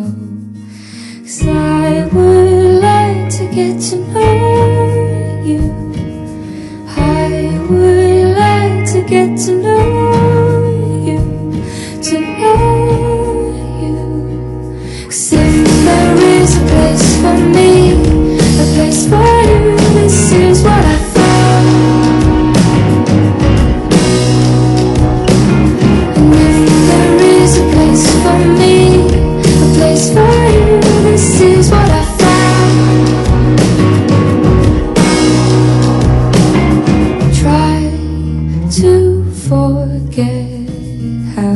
know. 'Cause I would like to get to know you. I would like to get to know you, to know you. 'Cause if there is a place for me, a place for you, this is what I found. And if there is a place for me, a place for you, this is what I found. Try to forget how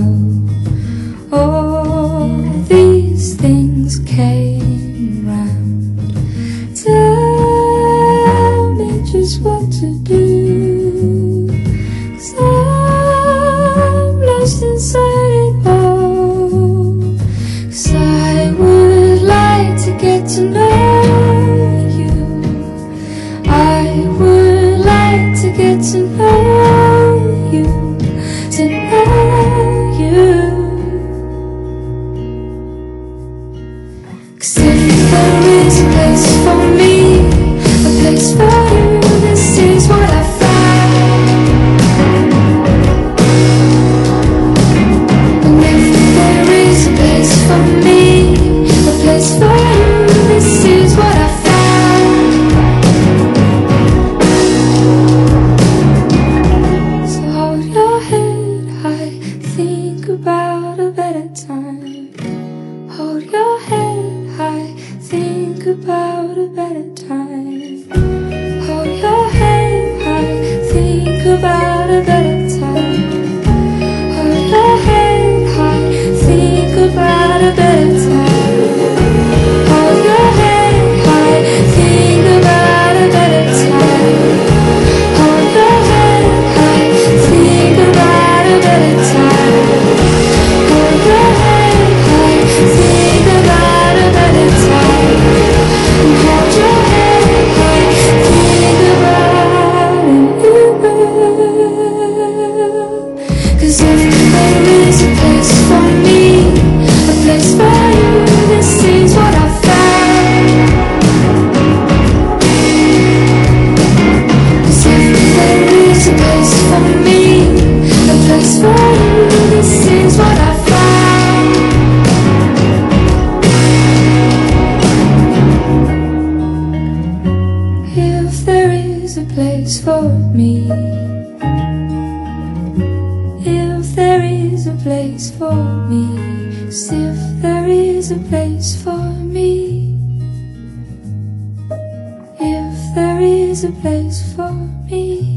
all these things came round. Tell me just what to do, 'cause I'm lost inside it all. 'Cause I would like to get to know you. I would like to get to know you, to know you. 'Cause if there is a place for me, a place for you, this is what I found. And if there is a place for me, a place for you, this is what I found. So hold your head high, think about a better time. Hold your head high, think about a better time. Hold your head high, think about a better time. Hold your head high, think about a better time. Hold your head high, think about a better time. Hold your head high, think about a better time. Hold your head high, think about a better time. And hold your head high, think about it. 'Cause if there is a place for me, a place for you, this is what I found. 'Cause if there is a place for me, a place for you, this is what I found. If there is a place for me, if there is a place for me, 'cause if there is a place for me, if there is a place for me.